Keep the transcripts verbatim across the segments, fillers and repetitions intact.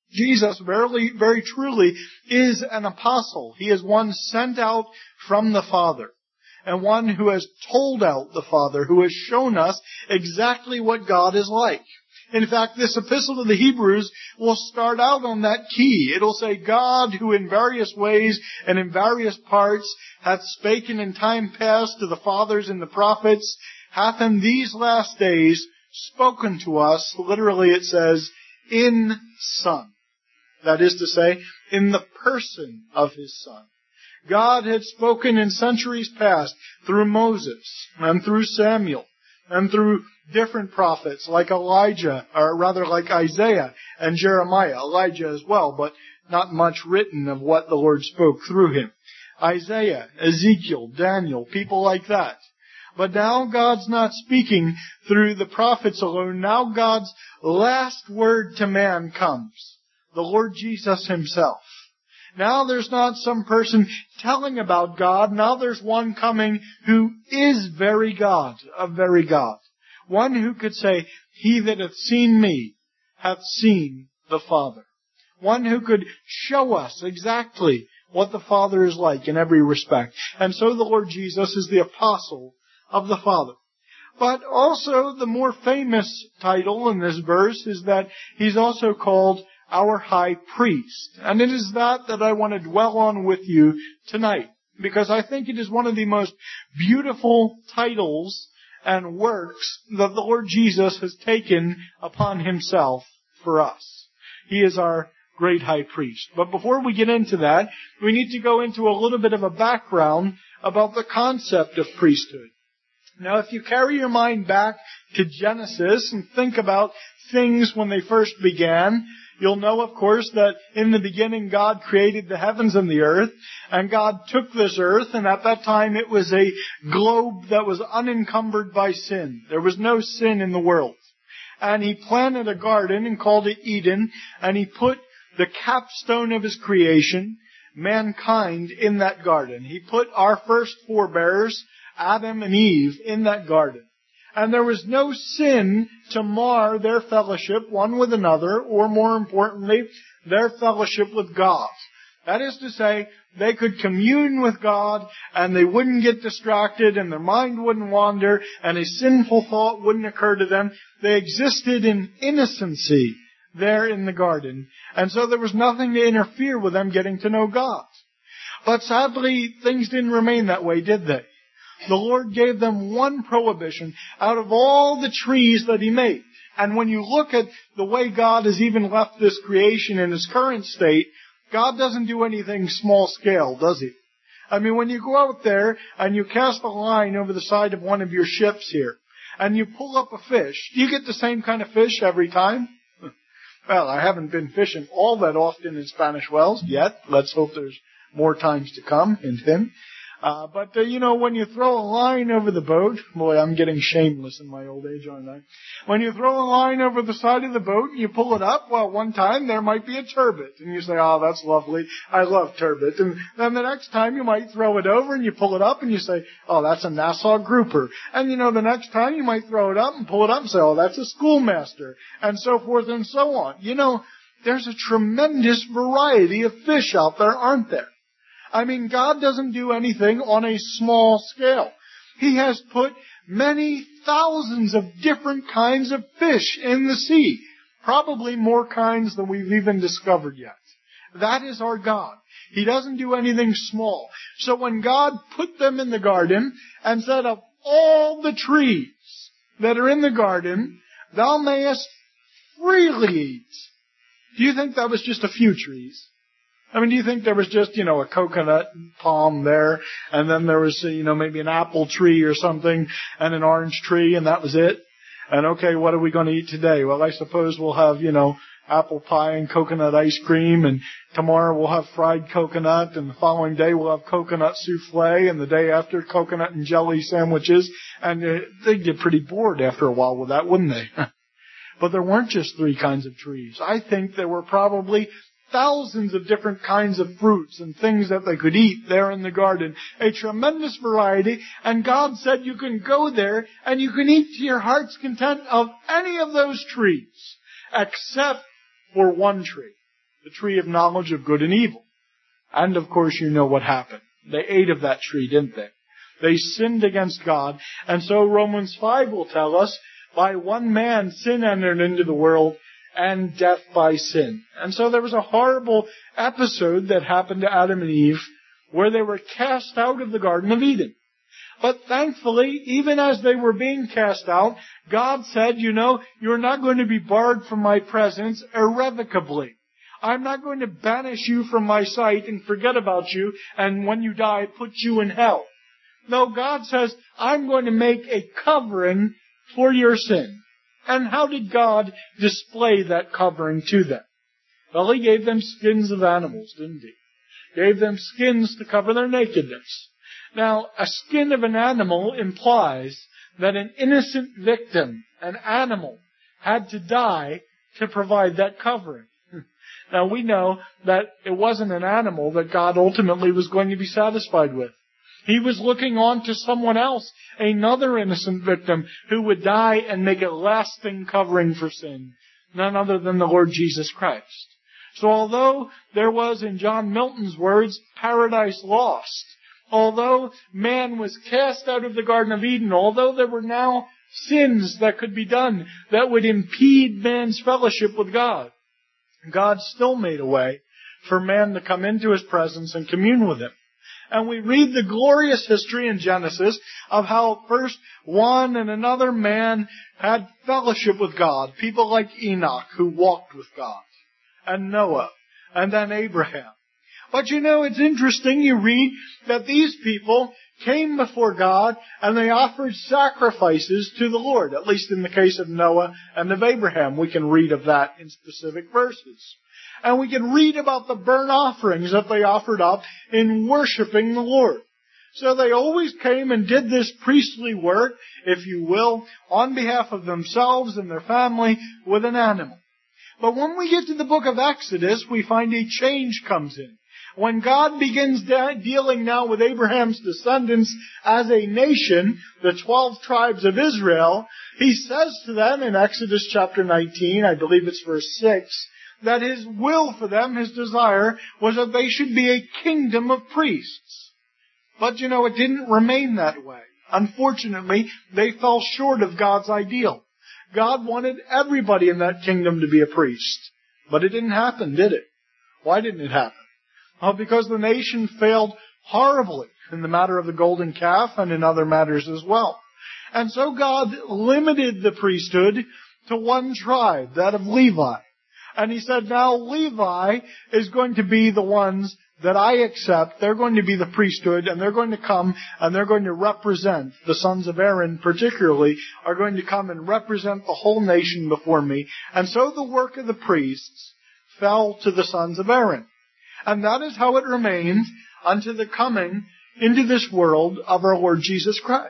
Jesus very, very truly is an apostle. He is one sent out from the Father, and one who has told out the Father, who has shown us exactly what God is like. In fact, this epistle to the Hebrews will start out on that key. It'll say, God, who in various ways and in various parts hath spoken in time past to the fathers and the prophets, hath in these last days spoken to us, literally it says, in Son. That is to say, in the person of His Son. God had spoken in centuries past through Moses and through Samuel and through different prophets like Elijah, or rather like Isaiah and Jeremiah. Elijah as well, but not much written of what the Lord spoke through him. Isaiah, Ezekiel, Daniel, people like that. But now God's not speaking through the prophets alone. Now God's last word to man comes. The Lord Jesus Himself. Now there's not some person telling about God. Now there's one coming who is very God, a very God. One who could say, He that hath seen me hath seen the Father. One who could show us exactly what the Father is like in every respect. And so the Lord Jesus is the apostle of the Father. But also the more famous title in this verse is that He's also called our high priest. And it is that that I want to dwell on with you tonight, because I think it is one of the most beautiful titles and works that the Lord Jesus has taken upon Himself for us. He is our great high priest. But before we get into that, we need to go into a little bit of a background about the concept of priesthood. Now, if you carry your mind back to Genesis and think about things when they first began, you'll know, of course, that in the beginning God created the heavens and the earth, and God took this earth, and at that time it was a globe that was unencumbered by sin. There was no sin in the world. And He planted a garden and called it Eden, and He put the capstone of His creation, mankind, in that garden. He put our first forebears, Adam and Eve, in that garden. And there was no sin to mar their fellowship one with another, or more importantly, their fellowship with God. That is to say, they could commune with God, and they wouldn't get distracted, and their mind wouldn't wander, and a sinful thought wouldn't occur to them. They existed in innocency there in the garden. And so there was nothing to interfere with them getting to know God. But sadly, things didn't remain that way, did they? The Lord gave them one prohibition out of all the trees that He made. And when you look at the way God has even left this creation in its current state, God doesn't do anything small scale, does He? I mean, when you go out there and you cast a line over the side of one of your ships here, and you pull up a fish, do you get the same kind of fish every time? Well, I haven't been fishing all that often in Spanish wells yet. Let's hope there's more times to come. Hint, hint. Uh, but, uh, you know, when you throw a line over the boat, boy, I'm getting shameless in my old age, aren't I? When you throw a line over the side of the boat and you pull it up, well, one time there might be a turbot. And you say, oh, that's lovely. I love turbot. And then the next time you might throw it over and you pull it up and you say, oh, that's a Nassau grouper. And, you know, the next time you might throw it up and pull it up and say, oh, that's a schoolmaster. And so forth and so on. You know, there's a tremendous variety of fish out there, aren't there? I mean, God doesn't do anything on a small scale. He has put many thousands of different kinds of fish in the sea. Probably more kinds than we've even discovered yet. That is our God. He doesn't do anything small. So when God put them in the garden and said, of all the trees that are in the garden, thou mayest freely eat. Do you think that was just a few trees? I mean, do you think there was just, you know, a coconut palm there, and then there was, you know, maybe an apple tree or something, and an orange tree, and that was it? And okay, what are we going to eat today? Well, I suppose we'll have, you know, apple pie and coconut ice cream, and tomorrow we'll have fried coconut, and the following day we'll have coconut souffle, and the day after coconut and jelly sandwiches, and uh, they'd get pretty bored after a while with that, wouldn't they? But there weren't just three kinds of trees. I think there were probably thousands of different kinds of fruits and things that they could eat there in the garden. A tremendous variety. And God said you can go there and you can eat to your heart's content of any of those trees, except for one tree. the tree of knowledge of good and evil. And of course you know what happened. They ate of that tree, didn't they? They sinned against God. And so Romans five will tell us, by one man sin entered into the world, and death by sin. And so there was a horrible episode that happened to Adam and Eve, where they were cast out of the Garden of Eden. But thankfully, even as they were being cast out, God said, you know, you're not going to be barred from my presence irrevocably. I'm not going to banish you from my sight and forget about you, and when you die, put you in hell. No, God says, I'm going to make a covering for your sin. And how did God display that covering to them? Well, He gave them skins of animals, didn't He? Gave them skins to cover their nakedness. Now, a skin of an animal implies that an innocent victim, an animal, had to die to provide that covering. Now, we know that it wasn't an animal that God ultimately was going to be satisfied with. He was looking on to someone else, another innocent victim, who would die and make a lasting covering for sin, none other than the Lord Jesus Christ. So although there was, in John Milton's words, paradise lost, although man was cast out of the Garden of Eden, although there were now sins that could be done that would impede man's fellowship with God, God still made a way for man to come into His presence and commune with Him. And we read the glorious history in Genesis of how first one and another man had fellowship with God. People like Enoch, who walked with God, and Noah, and then Abraham. But you know, it's interesting, you read that these people came before God and they offered sacrifices to the Lord. At least in the case of Noah and of Abraham, we can read of that in specific verses. And we can read about the burnt offerings that they offered up in worshiping the Lord. So they always came and did this priestly work, if you will, on behalf of themselves and their family with an animal. But when we get to the book of Exodus, we find a change comes in. When God begins de- dealing now with Abraham's descendants as a nation, the twelve tribes of Israel, He says to them in Exodus chapter nineteen, I believe it's verse six, that His will for them, His desire, was that they should be a kingdom of priests. But you know, it didn't remain that way. Unfortunately, they fell short of God's ideal. God wanted everybody in that kingdom to be a priest. But it didn't happen, did it? Why didn't it happen? Well, because the nation failed horribly in the matter of the golden calf and in other matters as well. And so God limited the priesthood to one tribe, that of Levi. And He said, now Levi is going to be the ones that I accept. They're going to be the priesthood, and they're going to come and they're going to represent, the sons of Aaron particularly, are going to come and represent the whole nation before me. And so the work of the priests fell to the sons of Aaron. And that is how it remained unto the coming into this world of our Lord Jesus Christ.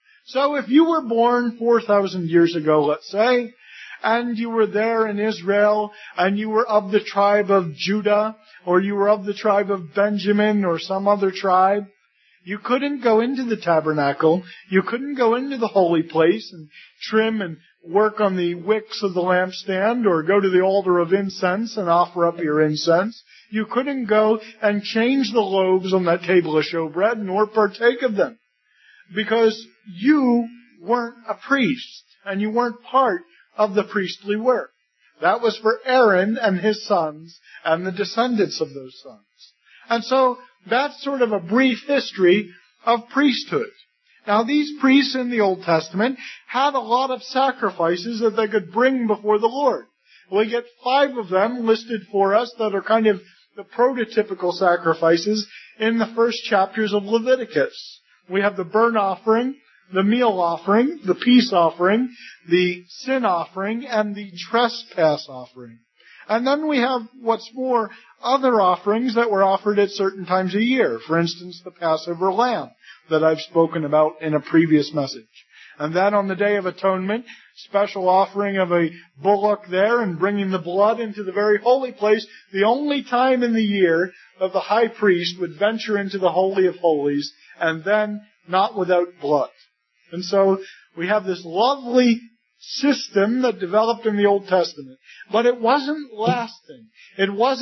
So if you were born four thousand years ago, let's say, and you were there in Israel, and you were of the tribe of Judah, or you were of the tribe of Benjamin, or some other tribe, you couldn't go into the tabernacle, you couldn't go into the holy place and trim and work on the wicks of the lampstand, or go to the altar of incense and offer up your incense. You couldn't go and change the loaves on that table of showbread, nor partake of them, because you weren't a priest, and you weren't part of the priestly work. That was for Aaron and his sons and the descendants of those sons. And so that's sort of a brief history of priesthood. Now, these priests in the Old Testament had a lot of sacrifices that they could bring before the Lord. We get five of them listed for us that are kind of the prototypical sacrifices in the first chapters of Leviticus. We have the burnt offering, the meal offering, the peace offering, the sin offering, and the trespass offering. And then we have, what's more, other offerings that were offered at certain times a year. For instance, the Passover lamb that I've spoken about in a previous message. And then on the Day of Atonement, special offering of a bullock there and bringing the blood into the very holy place, the only time in the year that the high priest would venture into the Holy of Holies, and then not without blood. And so we have this lovely system that developed in the Old Testament. But it wasn't lasting. It wasn't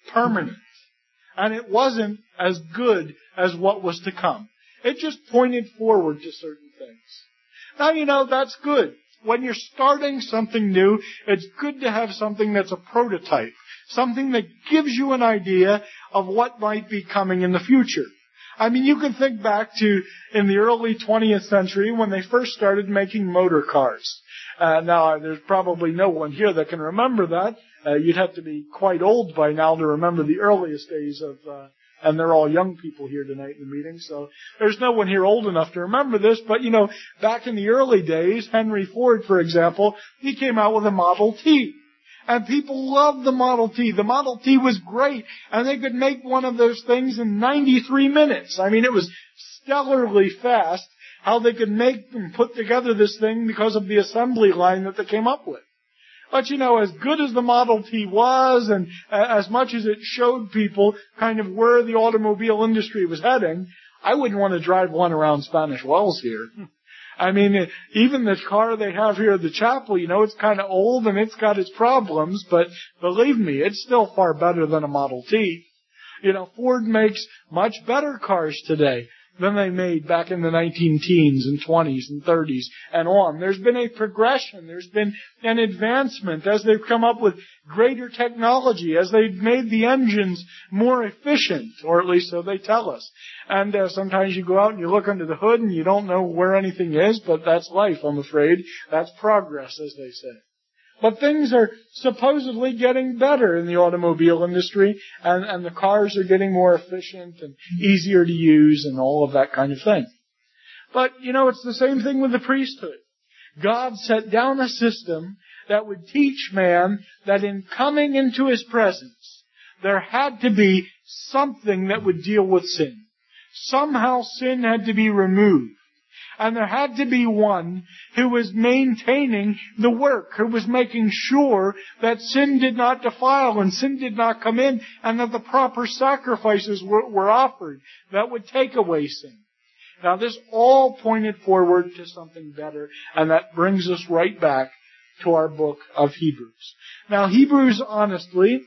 permanent. And it wasn't as good as what was to come. It just pointed forward to certain things. Now, you know, that's good. When you're starting something new, it's good to have something that's a prototype. Something that gives you an idea of what might be coming in the future. I mean, you can think back to in the early twentieth century when they first started making motor cars. Uh, now, there's probably no one here that can remember that. Uh, you'd have to be quite old by now to remember the earliest days of, uh, and they're all young people here tonight in the meeting, so there's no one here old enough to remember this, but you know, back in the early days, Henry Ford, for example, he came out with a Model T. And people loved the Model T. The Model T was great, and they could make one of those things in ninety-three minutes. I mean, it was stellarly fast how they could make and put together this thing because of the assembly line that they came up with. But, you know, as good as the Model T was, and as much as it showed people kind of where the automobile industry was heading, I wouldn't want to drive one around Spanish Wells here. I mean, even the car they have here at the chapel, you know, it's kind of old and it's got its problems, but believe me, it's still far better than a Model T. You know, Ford makes much better cars today than they made back in the nineteen teens and twenties and thirties and on. There's been a progression. There's been an advancement as they've come up with greater technology, as they've made the engines more efficient, or at least so they tell us. And uh, sometimes you go out and you look under the hood and you don't know where anything is, but that's life, I'm afraid. That's progress, as they say. But things are supposedly getting better in the automobile industry, and, and the cars are getting more efficient and easier to use and all of that kind of thing. But, you know, it's the same thing with the priesthood. God set down a system that would teach man that in coming into His presence, there had to be something that would deal with sin. Somehow sin had to be removed. And there had to be one who was maintaining the work, who was making sure that sin did not defile and sin did not come in, and that the proper sacrifices were, were offered that would take away sin. Now this all pointed forward to something better, and that brings us right back to our book of Hebrews. Now Hebrews, honestly,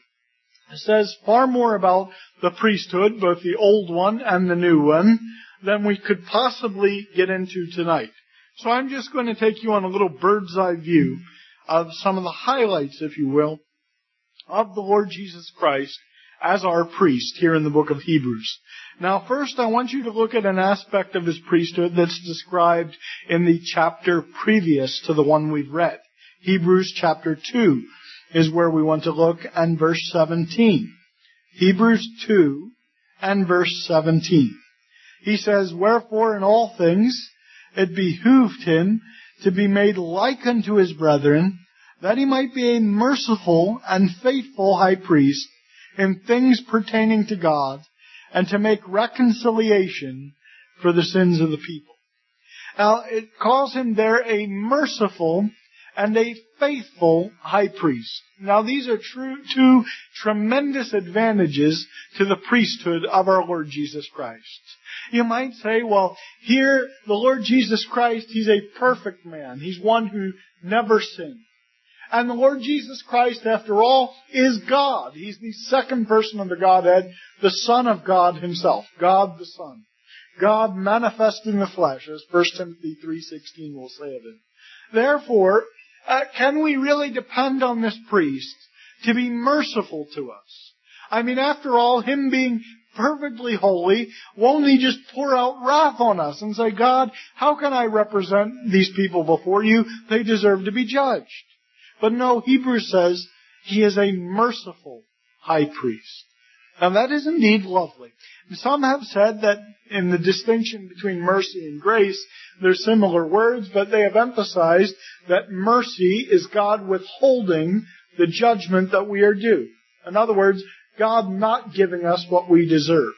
says far more about the priesthood, both the old one and the new one, than we could possibly get into tonight. So I'm just going to take you on a little bird's eye view of some of the highlights, if you will, of the Lord Jesus Christ as our priest here in the book of Hebrews. Now first I want you to look at an aspect of His priesthood that's described in the chapter previous to the one we've read. Hebrews chapter two is where we want to look, and verse seventeen. Hebrews two and verse seventeen. He says, "Wherefore in all things it behooved Him to be made like unto His brethren, that He might be a merciful and faithful high priest in things pertaining to God, and to make reconciliation for the sins of the people." Now, it calls Him there a merciful and a faithful high priest. Now, these are true, two tremendous advantages to the priesthood of our Lord Jesus Christ. You might say, well, here, the Lord Jesus Christ, He's a perfect man. He's one who never sinned. And the Lord Jesus Christ, after all, is God. He's the second person of the Godhead, the Son of God Himself, God the Son. God manifest in the flesh, as First Timothy three sixteen will say of Him. Therefore, uh, can we really depend on this priest to be merciful to us? I mean, after all, Him being perfectly holy, won't He just pour out wrath on us and say, God, how can I represent these people before you? They deserve to be judged. But no, Hebrews says He is a merciful high priest. Now that is indeed lovely. Some have said that in the distinction between mercy and grace, they're similar words, but they have emphasized that mercy is God withholding the judgment that we are due. In other words, God not giving us what we deserve.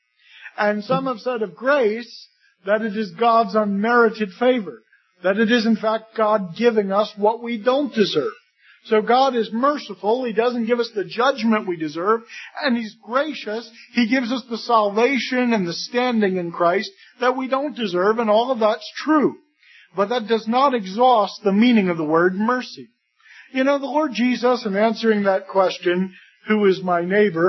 And some have said of grace that it is God's unmerited favor, that it is in fact God giving us what we don't deserve. So God is merciful. He doesn't give us the judgment we deserve. And He's gracious. He gives us the salvation and the standing in Christ that we don't deserve. And all of that's true. But that does not exhaust the meaning of the word mercy. You know, the Lord Jesus, in answering that question, who is my neighbor,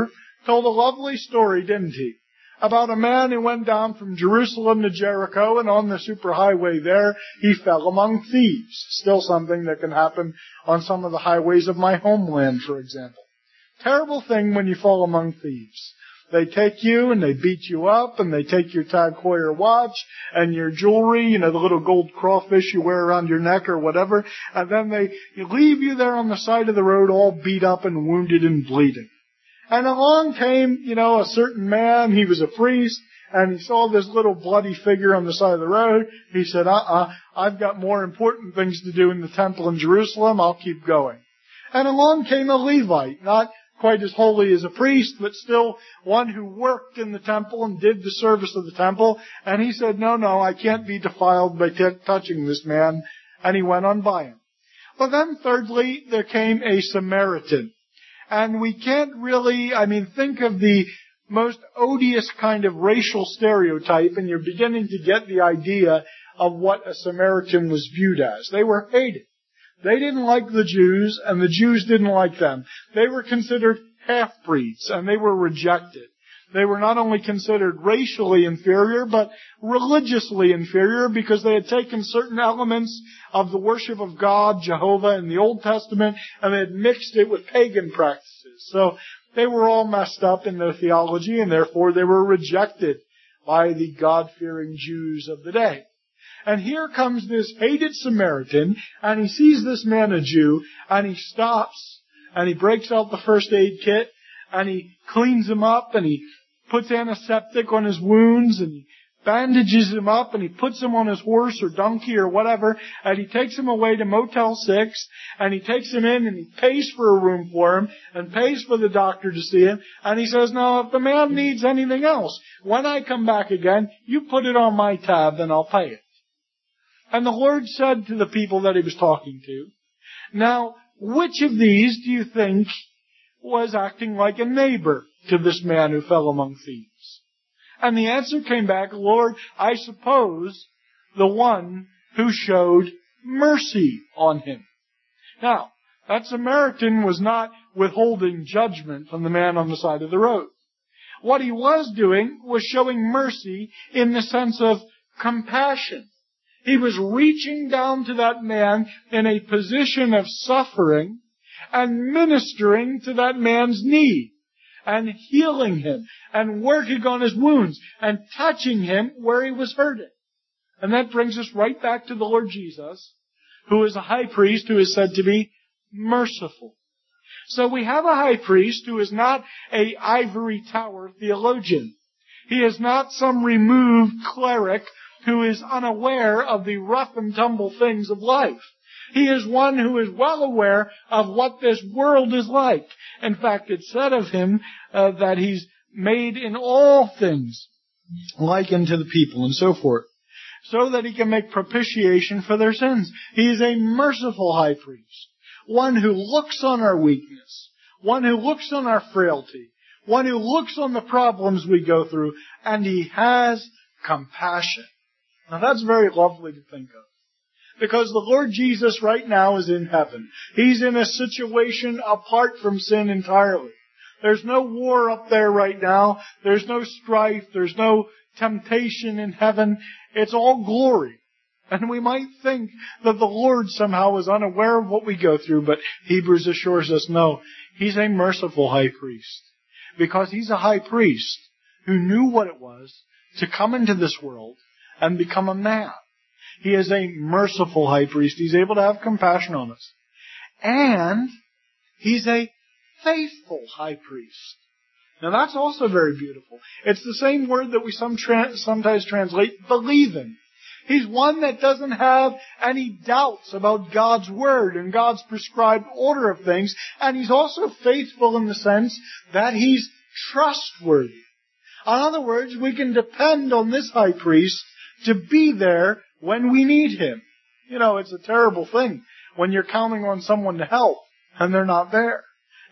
told a lovely story, didn't he? About a man who went down from Jerusalem to Jericho, and on the superhighway there, he fell among thieves. Still something that can happen on some of the highways of my homeland, for example. Terrible thing when you fall among thieves. They take you and they beat you up and they take your Tag Heuer watch and your jewelry, you know, the little gold crawfish you wear around your neck or whatever, and then they leave you there on the side of the road all beat up and wounded and bleeding. And along came, you know, a certain man. He was a priest, and he saw this little bloody figure on the side of the road. He said, uh-uh, I've got more important things to do in the temple in Jerusalem. I'll keep going. And along came a Levite, not quite as holy as a priest, but still one who worked in the temple and did the service of the temple. And he said, no, no, I can't be defiled by t- touching this man. And he went on by him. But then thirdly, there came a Samaritan. And we can't really, I mean, think of the most odious kind of racial stereotype, and you're beginning to get the idea of what a Samaritan was viewed as. They were hated. They didn't like the Jews, and the Jews didn't like them. They were considered half-breeds, and they were rejected. They were not only considered racially inferior, but religiously inferior, because they had taken certain elements of the worship of God, Jehovah, in the Old Testament, and they had mixed it with pagan practices. So they were all messed up in their theology, and therefore they were rejected by the God-fearing Jews of the day. And here comes this hated Samaritan, and he sees this man, a Jew, and he stops, and he breaks out the first aid kit, and he cleans him up, and he puts antiseptic on his wounds, and he bandages him up, and he puts him on his horse or donkey or whatever, and he takes him away to Motel six, and he takes him in, and he pays for a room for him, and pays for the doctor to see him, and he says, no, if the man needs anything else, when I come back again, you put it on my tab, and I'll pay it. And the Lord said to the people that he was talking to, now, which of these do you think was acting like a neighbor to this man who fell among thieves? And the answer came back, Lord, I suppose the one who showed mercy on him. Now, that Samaritan was not withholding judgment from the man on the side of the road. What he was doing was showing mercy in the sense of compassion. He was reaching down to that man in a position of suffering and ministering to that man's need and healing him and working on his wounds and touching him where he was hurting. And that brings us right back to the Lord Jesus, who is a high priest who is said to be merciful. So we have a high priest who is not a ivory tower theologian. He is not some removed cleric who is unaware of the rough and tumble things of life. He is one who is well aware of what this world is like. In fact, it's said of him uh, that he's made in all things like unto the people and so forth, so that he can make propitiation for their sins. He is a merciful high priest, one who looks on our weakness, one who looks on our frailty, one who looks on the problems we go through, and he has compassion. Now that's very lovely to think of. Because the Lord Jesus right now is in heaven. He's in a situation apart from sin entirely. There's no war up there right now. There's no strife. There's no temptation in heaven. It's all glory. And we might think that the Lord somehow is unaware of what we go through, but Hebrews assures us, no, He's a merciful high priest. Because He's a high priest who knew what it was to come into this world and become a man. He is a merciful high priest. He's able to have compassion on us. And He's a faithful high priest. Now that's also very beautiful. It's the same word that we some tra- sometimes translate believing. He's one that doesn't have any doubts about God's word and God's prescribed order of things. And He's also faithful in the sense that He's trustworthy. In other words, we can depend on this high priest to be there when we need Him. You know, it's a terrible thing when you're counting on someone to help and they're not there.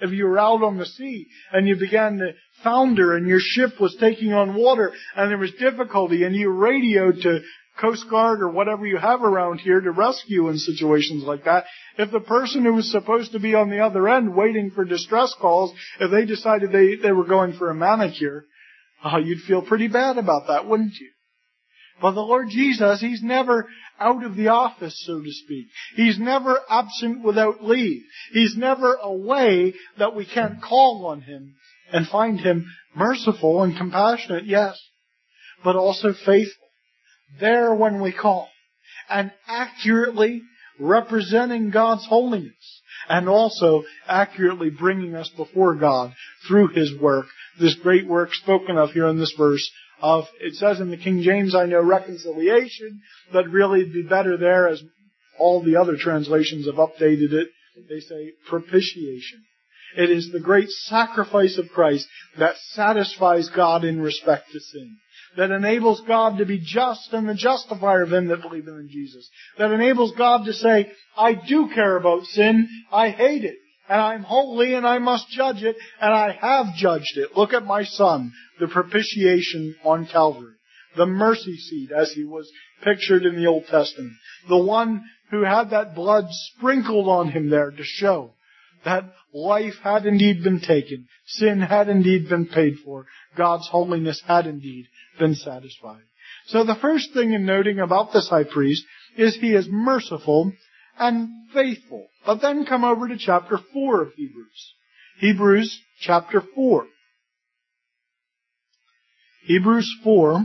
If you were out on the sea and you began to founder and your ship was taking on water and there was difficulty and you radioed to Coast Guard or whatever you have around here to rescue in situations like that, if the person who was supposed to be on the other end waiting for distress calls, if they decided they, they were going for a manicure, oh, you'd feel pretty bad about that, wouldn't you? But the Lord Jesus, He's never out of the office, so to speak. He's never absent without leave. He's never away that we can't call on Him and find Him merciful and compassionate, yes, but also faithful. There when we call, and accurately representing God's holiness, and also accurately bringing us before God through His work, this great work spoken of here in this verse of, it says in the King James, I know reconciliation, but really it'd be better there, as all the other translations have updated it, they say propitiation. It is the great sacrifice of Christ that satisfies God in respect to sin, that enables God to be just and the justifier of them that believe in Jesus, that enables God to say, I do care about sin, I hate it, and I'm holy and I must judge it, and I have judged it. Look at my Son, the propitiation on Calvary, the mercy seat as He was pictured in the Old Testament, the one who had that blood sprinkled on Him there to show that life had indeed been taken, sin had indeed been paid for, God's holiness had indeed been satisfied. So the first thing in noting about this high priest is he is merciful and faithful. But then come over to chapter four of Hebrews. Hebrews chapter four. Hebrews four.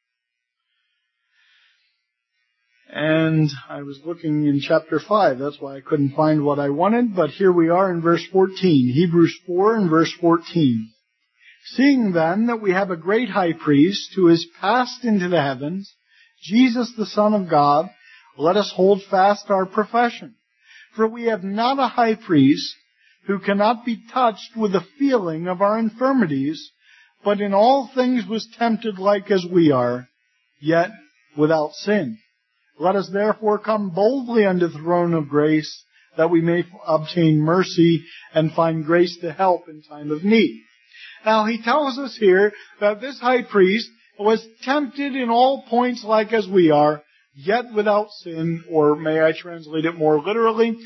And I was looking in chapter five. That's why I couldn't find what I wanted. But here we are in verse fourteen. Hebrews four and verse fourteen. Seeing then that we have a great high priest who is passed into the heavens, Jesus the Son of God, let us hold fast our profession. For we have not a high priest who cannot be touched with the feeling of our infirmities, but in all things was tempted like as we are, yet without sin. Let us therefore come boldly unto the throne of grace, that we may obtain mercy and find grace to help in time of need. Now he tells us here that this high priest was tempted in all points like as we are, yet without sin, or may I translate it more literally,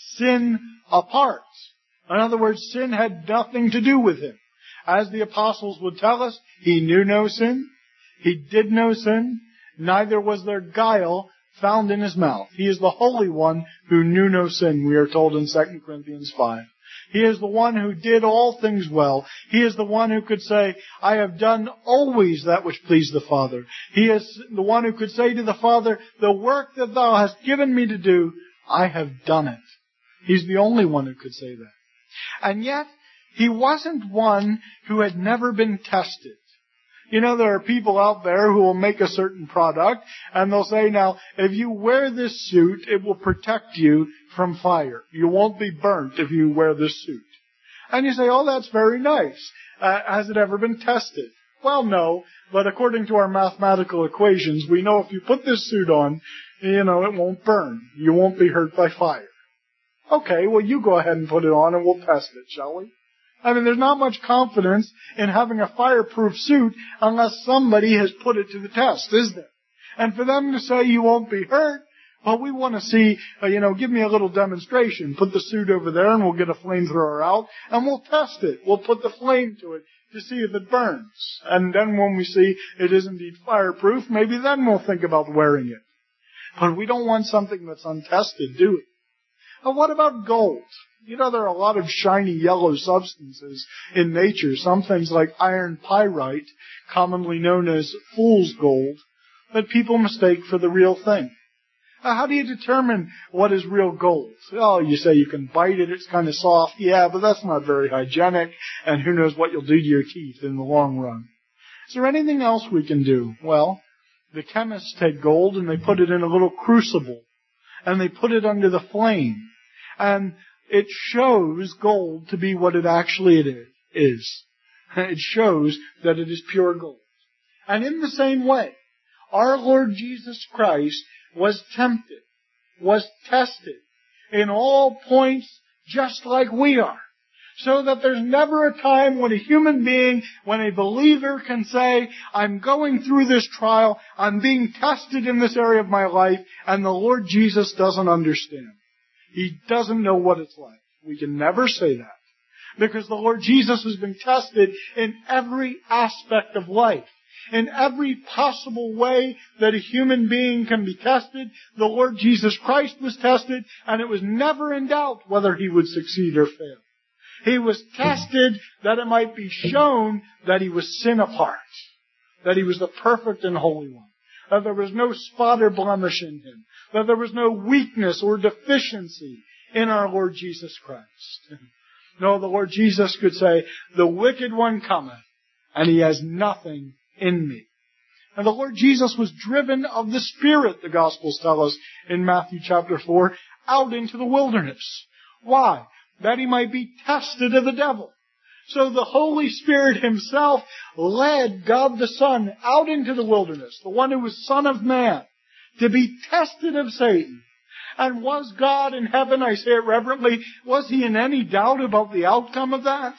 sin apart. In other words, sin had nothing to do with him. As the apostles would tell us, he knew no sin, he did no sin, neither was there guile found in his mouth. He is the Holy One who knew no sin, we are told in Second Corinthians five. He is the one who did all things well. He is the one who could say, I have done always that which pleased the Father. He is the one who could say to the Father, the work that thou hast given me to do, I have done it. He's the only one who could say that. And yet, he wasn't one who had never been tested. You know, there are people out there who will make a certain product, and they'll say, now, if you wear this suit, it will protect you from fire. You won't be burnt if you wear this suit. And you say, oh, that's very nice. Uh, has it ever been tested? Well, no, but according to our mathematical equations, we know if you put this suit on, you know, it won't burn. You won't be hurt by fire. Okay, well, you go ahead and put it on and we'll test it, shall we? I mean, there's not much confidence in having a fireproof suit unless somebody has put it to the test, is there? And for them to say you won't be hurt, well, we want to see, uh, you know, give me a little demonstration. Put the suit over there and we'll get a flamethrower out and we'll test it. We'll put the flame to it to see if it burns. And then when we see it is indeed fireproof, maybe then we'll think about wearing it. But we don't want something that's untested, do we? Now, what about gold? You know, there are a lot of shiny yellow substances in nature, some things like iron pyrite, commonly known as fool's gold, that people mistake for the real thing. Now, how do you determine what is real gold? Oh, you say you can bite it, it's kind of soft. Yeah, but that's not very hygienic, and who knows what you'll do to your teeth in the long run. Is there anything else we can do? Well, the chemists take gold and they put it in a little crucible, and they put it under the flame, and it shows gold to be what it actually it is. It shows that it is pure gold. And in the same way, our Lord Jesus Christ was tempted, was tested in all points just like we are, So that there's never a time when a human being, when a believer can say, I'm going through this trial, I'm being tested in this area of my life, and the Lord Jesus doesn't understand. He doesn't know what it's like. We can never say that. Because the Lord Jesus has been tested in every aspect of life. In every possible way that a human being can be tested, the Lord Jesus Christ was tested, and it was never in doubt whether He would succeed or fail. He was tested that it might be shown that He was sin apart, that He was the perfect and holy one, that there was no spot or blemish in Him, that there was no weakness or deficiency in our Lord Jesus Christ. No, the Lord Jesus could say, the wicked one cometh, and he has nothing in me. And the Lord Jesus was driven of the Spirit, the Gospels tell us in Matthew chapter four, out into the wilderness. Why? That He might be tested of the devil. So the Holy Spirit Himself led God the Son out into the wilderness, the one who was Son of Man, to be tested of Satan. And was God in heaven, I say it reverently, was He in any doubt about the outcome of that?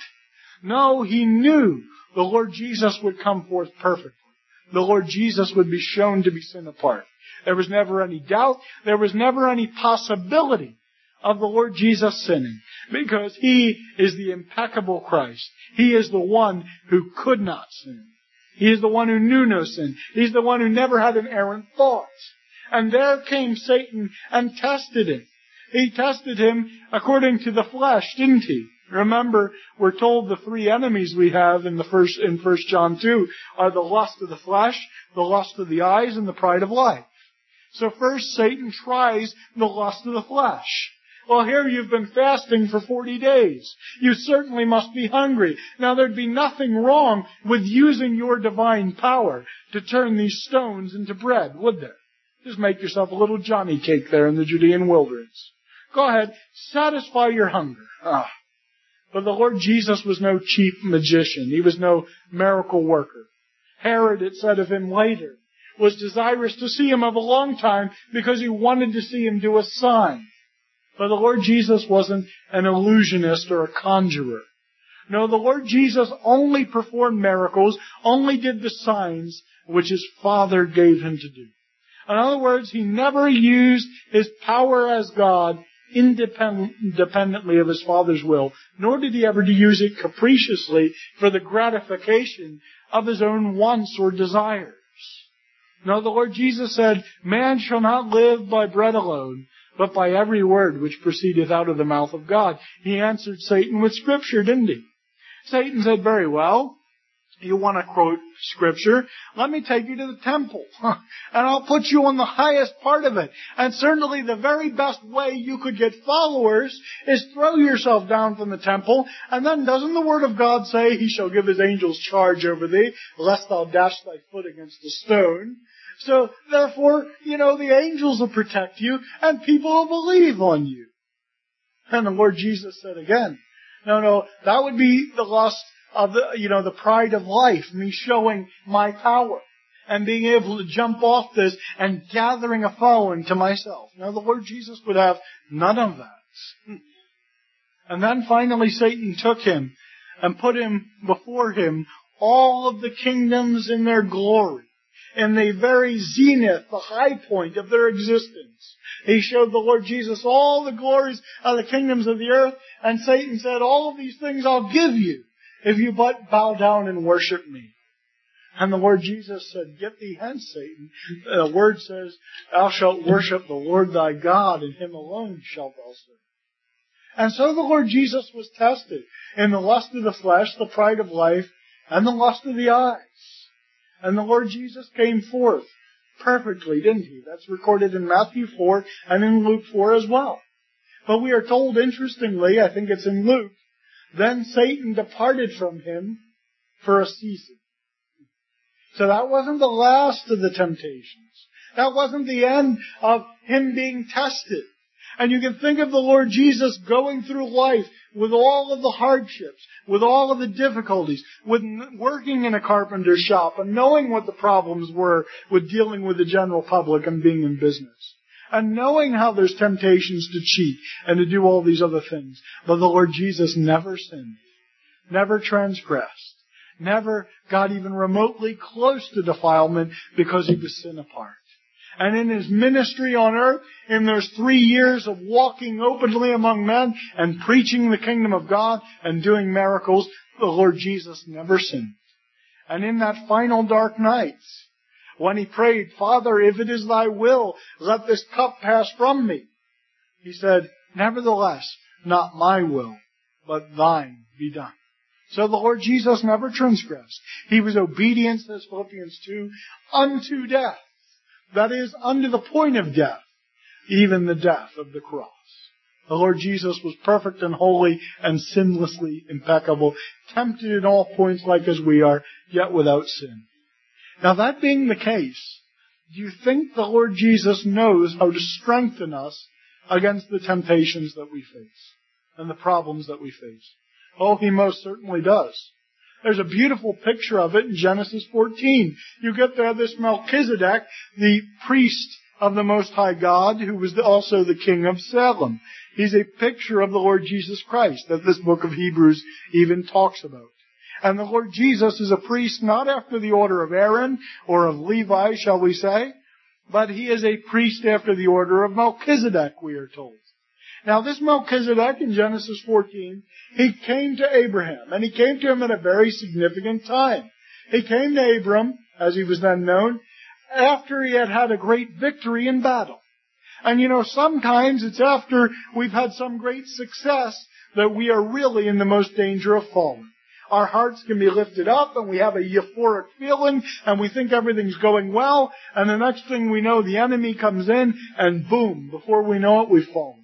No, He knew the Lord Jesus would come forth perfectly. The Lord Jesus would be shown to be sin apart. There was never any doubt. There was never any possibility of the Lord Jesus sinning, because He is the impeccable Christ. He is the one who could not sin. He is the one who knew no sin. He's the one who never had an errant thought. And there came Satan and tested Him. He tested Him according to the flesh, didn't he? Remember, we're told the three enemies we have in the first in First John two are the lust of the flesh, the lust of the eyes, and the pride of life. So first Satan tries the lust of the flesh. Well, here you've been fasting for forty days. You certainly must be hungry. Now, there'd be nothing wrong with using your divine power to turn these stones into bread, would there? Just make yourself a little Johnny cake there in the Judean wilderness. Go ahead, satisfy your hunger. Ah. But the Lord Jesus was no cheap magician. He was no miracle worker. Herod, it said of Him later, was desirous to see Him of a long time because he wanted to see Him do a sign. But the Lord Jesus wasn't an illusionist or a conjurer. No, the Lord Jesus only performed miracles, only did the signs which His Father gave Him to do. In other words, He never used His power as God independently of His Father's will, nor did He ever use it capriciously for the gratification of His own wants or desires. No, the Lord Jesus said, man shall not live by bread alone, but by every word which proceedeth out of the mouth of God. He answered Satan with Scripture, didn't he? Satan said, very well, you want to quote Scripture, let me take you to the temple, and I'll put you on the highest part of it. And certainly the very best way you could get followers is throw yourself down from the temple, and then doesn't the Word of God say, He shall give His angels charge over thee, lest thou dash thy foot against a stone? So, therefore, you know, the angels will protect you, and people will believe on you. And the Lord Jesus said again, no, no, that would be the lust of the, you know, the pride of life, me showing my power, and being able to jump off this and gathering a following to myself. Now, the Lord Jesus would have none of that. And then finally Satan took Him and put Him before Him all of the kingdoms in their glory, in the very zenith, the high point of their existence. He showed the Lord Jesus all the glories of the kingdoms of the earth, and Satan said, all of these things I'll give you if you but bow down and worship me. And the Lord Jesus said, get thee hence, Satan. The word says, thou shalt worship the Lord thy God, and Him alone shalt thou serve. And so the Lord Jesus was tested in the lust of the flesh, the pride of life, and the lust of the eyes. And the Lord Jesus came forth perfectly, didn't He? That's recorded in Matthew four and in Luke four as well. But we are told, interestingly, I think it's in Luke, then Satan departed from Him for a season. So that wasn't the last of the temptations. That wasn't the end of Him being tested. And you can think of the Lord Jesus going through life with all of the hardships, with all of the difficulties, with working in a carpenter's shop and knowing what the problems were with dealing with the general public and being in business. and knowing how there's temptations to cheat and to do all these other things. But the Lord Jesus never sinned, never transgressed, never got even remotely close to defilement because he was sin apart. And in his ministry on earth, in those three years of walking openly among men and preaching the kingdom of God and doing miracles, the Lord Jesus never sinned. And in that final dark night, when he prayed, Father, if it is thy will, let this cup pass from me, he said, nevertheless, not my will, but thine be done. So the Lord Jesus never transgressed. He was obedient, says Philippians two, unto death. That is, unto the point of death, even the death of the cross. The Lord Jesus was perfect and holy and sinlessly impeccable, tempted in all points like as we are, yet without sin. Now that being the case, do you think the Lord Jesus knows how to strengthen us against the temptations that we face and the problems that we face? Oh, he most certainly does. There's a beautiful picture of it in Genesis fourteen. You get there this Melchizedek, the priest of the Most High God, who was also the king of Salem. He's a picture of the Lord Jesus Christ that this book of Hebrews even talks about. And the Lord Jesus is a priest not after the order of Aaron or of Levi, shall we say, but he is a priest after the order of Melchizedek, we are told. Now this Melchizedek in Genesis fourteen, he came to Abraham, and he came to him at a very significant time. He came to Abram, as he was then known, after he had had a great victory in battle. And you know, sometimes it's after we've had some great success that we are really in the most danger of falling. Our hearts can be lifted up and we have a euphoric feeling and we think everything's going well, and the next thing we know, the enemy comes in and boom, before we know it, we've fallen.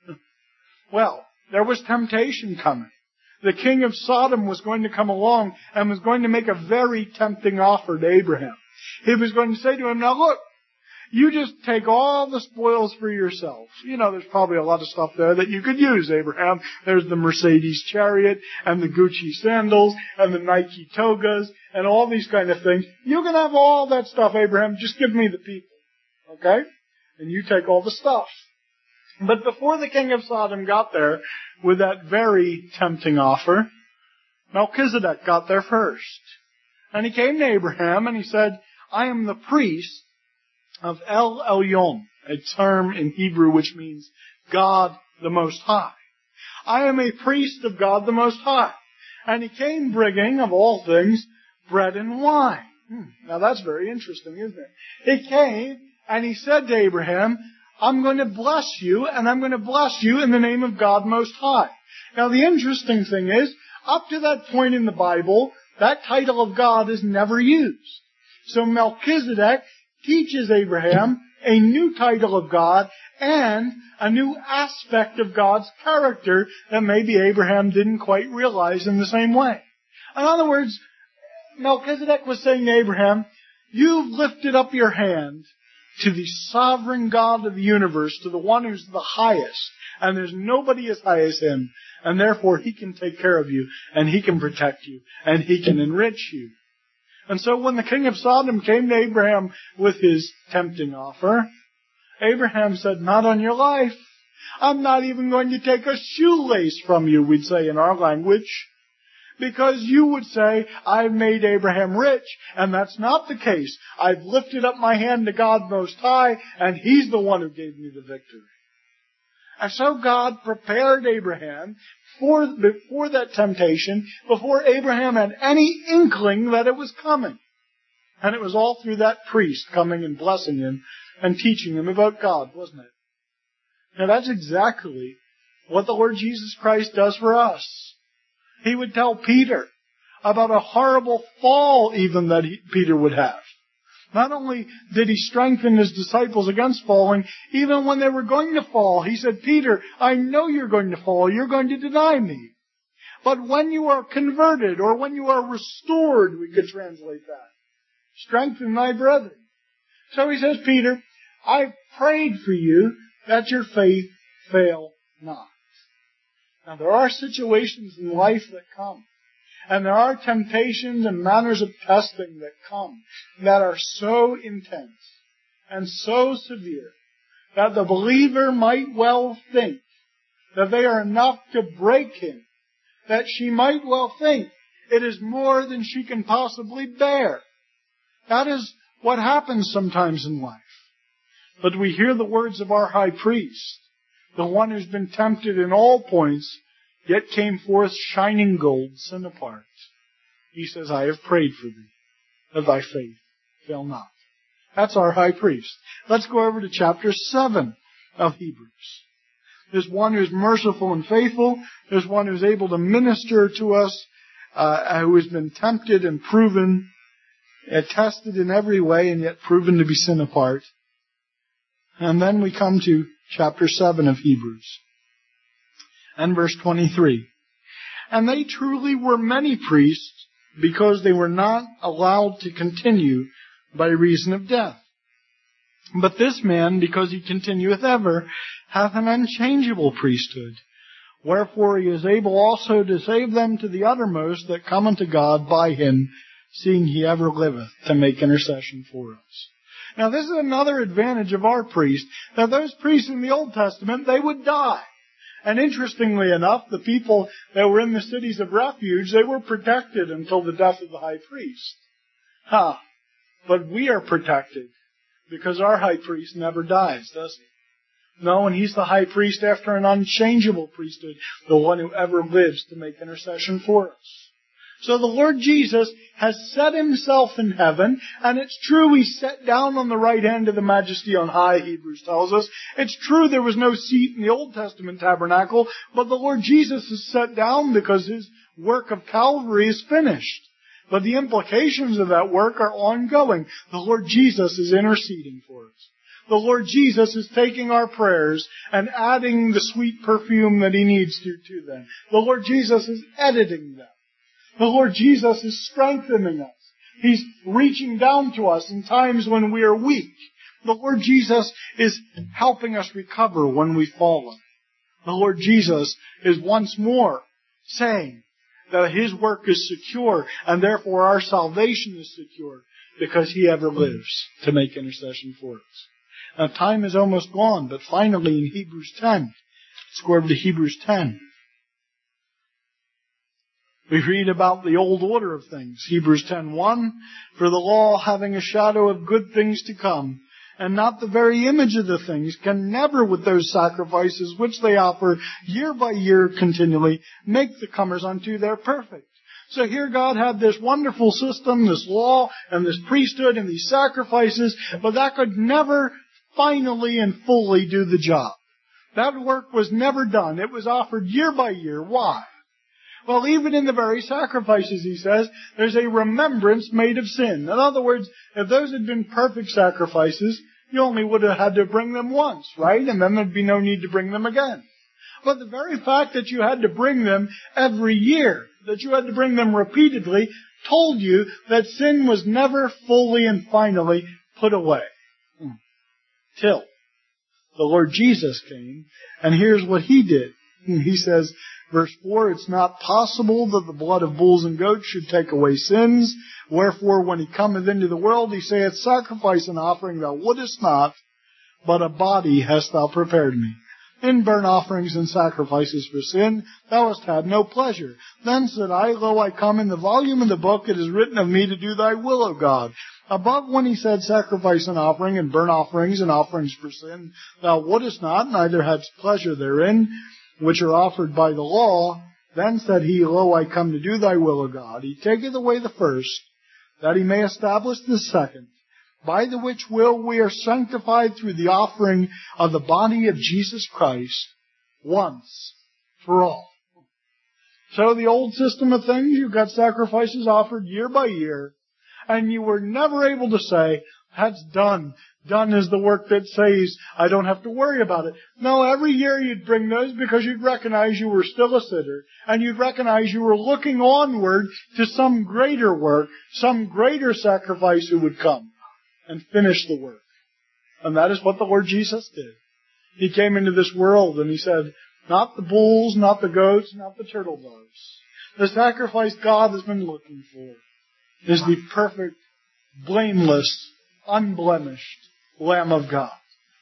Well, there was temptation coming. The king of Sodom was going to come along and was going to make a very tempting offer to Abraham. He was going to say to him, now look, you just take all the spoils for yourself. You know, there's probably a lot of stuff there that you could use, Abraham. There's the Mercedes chariot and the Gucci sandals and the Nike togas and all these kind of things. You can have all that stuff, Abraham. Just give me the people. Okay? And you take all the stuff. But before the king of Sodom got there with that very tempting offer, Melchizedek got there first. And he came to Abraham and he said, I am the priest of El Elyon, a term in Hebrew which means God the Most High. I am a priest of God the Most High. And he came bringing, of all things, bread and wine. Hmm. Now that's very interesting, isn't it? He came and he said to Abraham, I'm going to bless you, and I'm going to bless you in the name of God Most High. Now the interesting thing is, up to that point in the Bible, that title of God is never used. So Melchizedek teaches Abraham a new title of God and a new aspect of God's character that maybe Abraham didn't quite realize in the same way. In other words, Melchizedek was saying to Abraham, you've lifted up your hand to the sovereign God of the universe, to the one who's the highest, and there's nobody as high as him, and therefore he can take care of you, and he can protect you, and he can enrich you. And so when the king of Sodom came to Abraham with his tempting offer, Abraham said, not on your life. I'm not even going to take a shoelace from you, we'd say in our language. Because you would say, I've made Abraham rich, and that's not the case. I've lifted up my hand to God Most High, and he's the one who gave me the victory. And so God prepared Abraham for, before that temptation, before Abraham had any inkling that it was coming. And it was all through that priest coming and blessing him and teaching him about God, wasn't it? Now that's exactly what the Lord Jesus Christ does for us. He would tell Peter about a horrible fall even that he, Peter would have. Not only did he strengthen his disciples against falling, even when they were going to fall, he said, Peter, I know you're going to fall. You're going to deny me. But when you are converted, or when you are restored, we could translate that, strengthen thy brethren. So he says, Peter, I prayed for you that your faith fail not. Now, there are situations in life that come, and there are temptations and manners of testing that come that are so intense and so severe that the believer might well think that they are enough to break him, that she might well think it is more than she can possibly bear. That is what happens sometimes in life. But we hear the words of our high priest, the one who's been tempted in all points, yet came forth shining gold, sin apart. He says, I have prayed for thee, that thy faith fail not. That's our high priest. Let's go over to chapter seven of Hebrews. There's one who's merciful and faithful. There's one who's able to minister to us, uh, who has been tempted and proven, uh, tested in every way, and yet proven to be sin apart. And then we come to chapter seven of Hebrews, and verse twenty-three. And they truly were many priests, because they were not allowed to continue by reason of death. But this man, because he continueth ever, hath an unchangeable priesthood. Wherefore he is able also to save them to the uttermost that come unto God by him, seeing he ever liveth to make intercession for us. Now this is another advantage of our priest, that those priests in the Old Testament, they would die. And interestingly enough, the people that were in the cities of refuge, they were protected until the death of the high priest. Ha! But we are protected, because our high priest never dies, does he? No, and he's the high priest after an unchangeable priesthood, the one who ever lives to make intercession for us. So the Lord Jesus has set himself in heaven, and it's true he sat down on the right hand of the majesty on high, Hebrews tells us. It's true there was no seat in the Old Testament tabernacle, but the Lord Jesus is set down because his work of Calvary is finished. But the implications of that work are ongoing. The Lord Jesus is interceding for us. The Lord Jesus is taking our prayers and adding the sweet perfume that he needs to to them. The Lord Jesus is editing them. The Lord Jesus is strengthening us. He's reaching down to us in times when we are weak. The Lord Jesus is helping us recover when we've fallen. The Lord Jesus is once more saying that his work is secure, and therefore our salvation is secure, because he ever lives to make intercession for us. Now time is almost gone, but finally in Hebrews ten, let's go over to Hebrews ten. We read about the old order of things. Hebrews ten one, for the law, having a shadow of good things to come, and not the very image of the things, can never with those sacrifices which they offer year by year continually make the comers unto their perfect. So here God had this wonderful system, this law, and this priesthood, and these sacrifices, but that could never finally and fully do the job. That work was never done. It was offered year by year. Why? Well, even in the very sacrifices, he says, there's a remembrance made of sin. In other words, if those had been perfect sacrifices, you only would have had to bring them once, right? And then there'd be no need to bring them again. But the very fact that you had to bring them every year, that you had to bring them repeatedly, told you that sin was never fully and finally put away. Till the Lord Jesus came, and here's what he did. He says, verse four, it's not possible that the blood of bulls and goats should take away sins. Wherefore, when he cometh into the world, he saith, sacrifice and offering thou wouldest not, but a body hast thou prepared me. In burnt offerings and sacrifices for sin, thou hast had no pleasure. Then said I, lo, I come, in the volume of the book it is written of me to do thy will, O God. Above when he said sacrifice and offering and burnt offerings and offerings for sin, thou wouldest not, neither hadst pleasure therein, which are offered by the law, then said he, lo, I come to do thy will, O God. He taketh away the first, that he may establish the second, by the which will we are sanctified through the offering of the body of Jesus Christ, once for all. So the old system of things, you got sacrifices offered year by year, and you were never able to say, that's done. Done is the work that saves. I don't have to worry about it. No, every year you'd bring those because you'd recognize you were still a sinner. And you'd recognize you were looking onward to some greater work, some greater sacrifice who would come and finish the work. And that is what the Lord Jesus did. He came into this world and he said, not the bulls, not the goats, not the turtle doves. The sacrifice God has been looking for is the perfect, blameless, unblemished Lamb of God.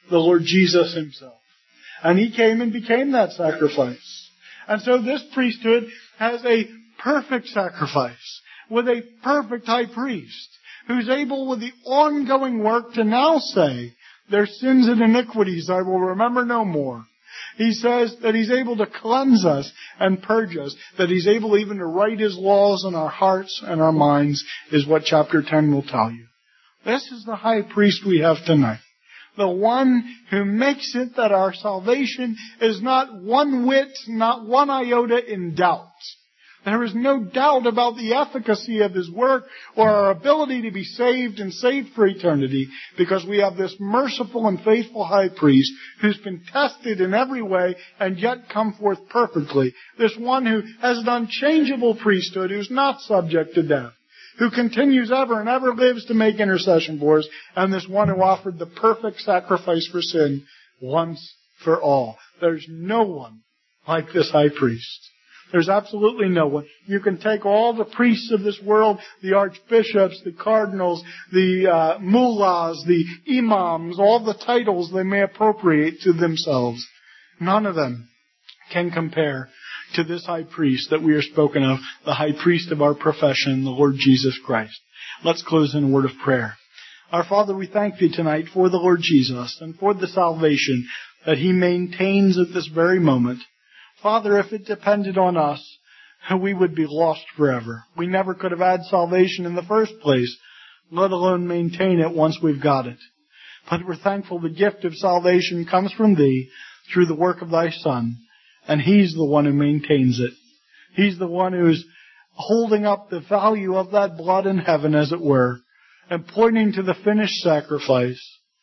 the Lord Jesus himself. And he came and became that sacrifice. And so this priesthood has a perfect sacrifice with a perfect high priest who's able with the ongoing work to now say, their sins and iniquities I will remember no more. He says that he's able to cleanse us and purge us, that he's able even to write his laws in our hearts and our minds, is what chapter ten will tell you. This is the high priest we have tonight. The one who makes it that our salvation is not one whit, not one iota in doubt. There is no doubt about the efficacy of his work or our ability to be saved and saved for eternity, because we have this merciful and faithful high priest who's been tested in every way and yet come forth perfectly. This one who has an unchangeable priesthood, who's not subject to death, who continues ever and ever lives to make intercession for us, and this one who offered the perfect sacrifice for sin once for all. There's no one like this high priest. There's absolutely no one. You can take all the priests of this world, the archbishops, the cardinals, the uh, mullahs, the imams, all the titles they may appropriate to themselves. None of them can compare to this high priest that we are spoken of, the high priest of our profession, the Lord Jesus Christ. Let's close in a word of prayer. Our Father, we thank Thee tonight for the Lord Jesus and for the salvation that He maintains at this very moment. Father, if it depended on us, we would be lost forever. We never could have had salvation in the first place, let alone maintain it once we've got it. But we're thankful the gift of salvation comes from Thee through the work of Thy Son, and He's the one who maintains it. He's the one who's holding up the value of that blood in heaven, as it were, and pointing to the finished sacrifice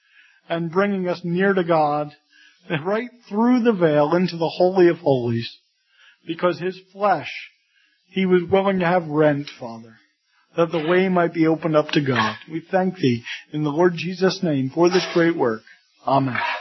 and bringing us near to God, and right through the veil into the Holy of Holies, because His flesh He was willing to have rent, Father, that the way might be opened up to God. We thank Thee in the Lord Jesus' name for this great work. Amen.